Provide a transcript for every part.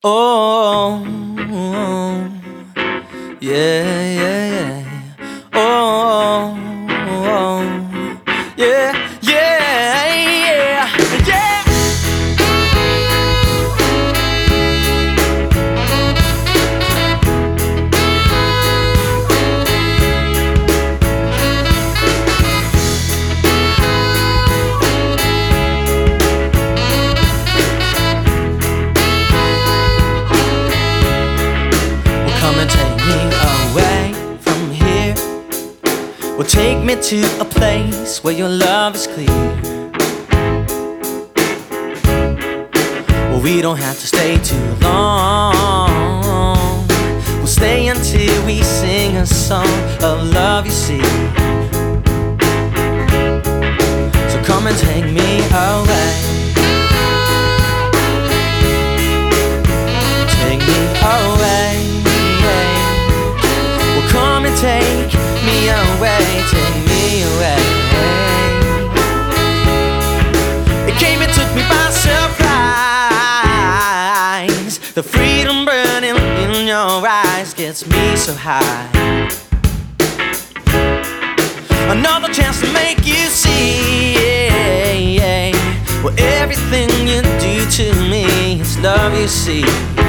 Oh, yeah, yeah, yeah. Oh, yeah, yeah, yeah, yeah. Come and take me away from here. Well, take me to a place where your love is clear. Well, we don't have to stay too long. We'll stay until we sing a song of love, you see. So come and take me away. Take me away. Come and take me away, take me away. It came and took me by surprise. The freedom burning in your eyes gets me so high. Another chance to make you see, well, everything you do to me is love, you see.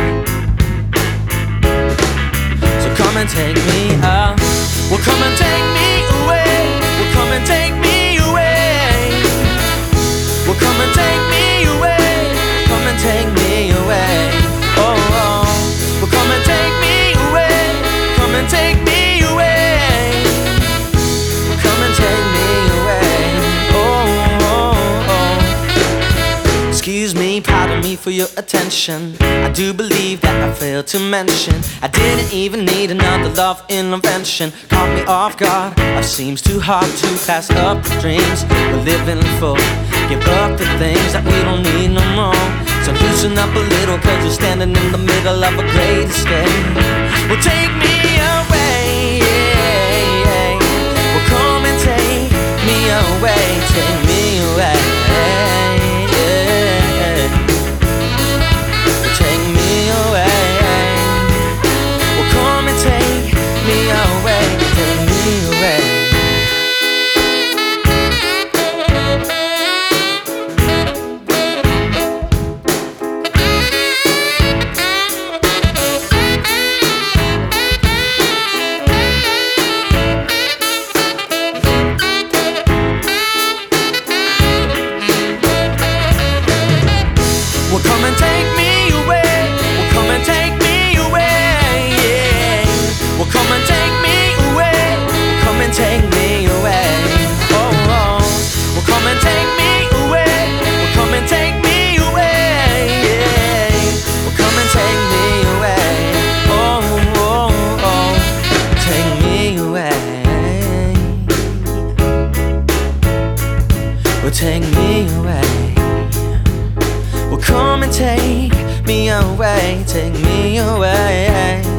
Come and take me out. Well, come and take me away. Well, come and take me away. Well, come and take me away. Come and take me away. Oh, oh. Well, come and take me away. Come and take me away. Well, come and take me away. Oh, oh, oh. Excuse me, pardon me for your attention. I do believe that I failed to mention I didn't even need another love intervention. Caught me off guard, life seems too hard to pass up the dreams we're living for. Give up the things that we don't need no more. So loosen up a little, cause you're standing in the middle of a great escape. Well, take me away, yeah. Well, come and take me away. Take me away. Well, come and take me away. Well, come and take me away, yeah. Well, come and take me away. Well, come and take me away. Oh, oh. Well, come and take me away. Well, come and take me away, yeah. Well, come and take me away. Oh, oh, oh. Take me away. Well, take me away. Well, come and take me away, take me away.